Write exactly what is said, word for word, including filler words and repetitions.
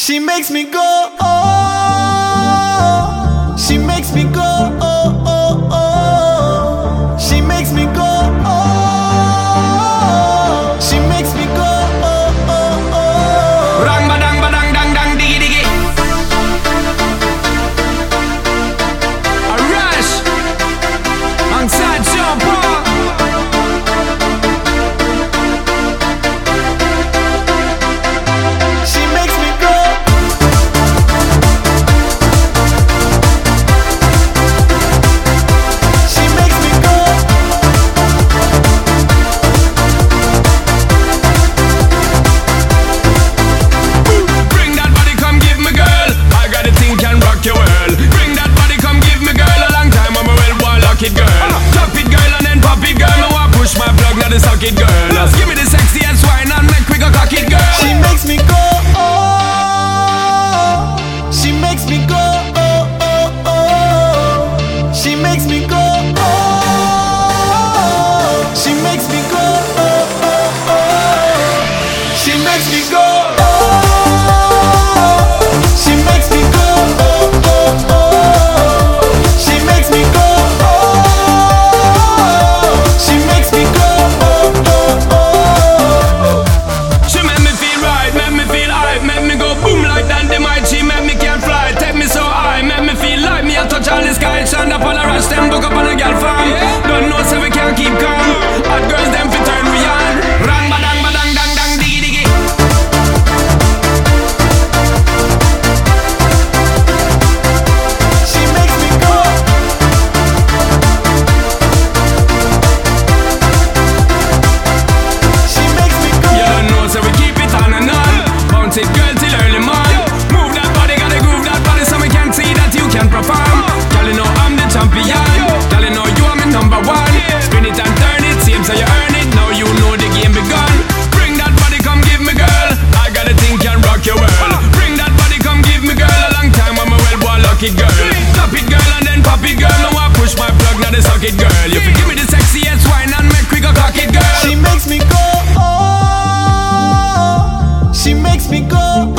She makes me go, oh. She makes me go, oh, oh, oh. She makes me go, oh. She makes me go, oh, oh, oh. Rang badang badang dang dang diggy diggy. A rush alongside Sean Paul. Suck it, girl. Just give me the sexiest wine and make we go cock it, girl. She makes me go, oh. She makes me go, oh, oh, oh. She makes me go, oh. She makes me go, oh, oh, oh. She makes me go, oh. She makes me go, oh, oh, oh. She makes me go, oh. She makes me go. Touch all the sky, stand up on a rush, them book up on a girl farm. Yeah. Don't know so we can't keep calm. Hot girls them fi turn we on. Rang badang badang dang dang diggy diggy. She makes me go. She makes me go. You don't know so we keep it on and on. Bounce it girl till early morning. Move that body, gotta groove that body so we can see that you can perform. Girl, you know I'm the champion. Girl, you know you are my number one. Spin it and turn it, seems so you earn it. Now you know the game begun. Bring that body, come give me, girl. I got a thing can rock your world. Bring that body, come give me, girl. A long time I'm a well boy, luck it, girl. Top it, girl, and then pop it, girl. Now I push my plug, now they suck it, girl. You can give me the sexiest wine and make we go cock it, girl. She makes me go, oh. She makes me go,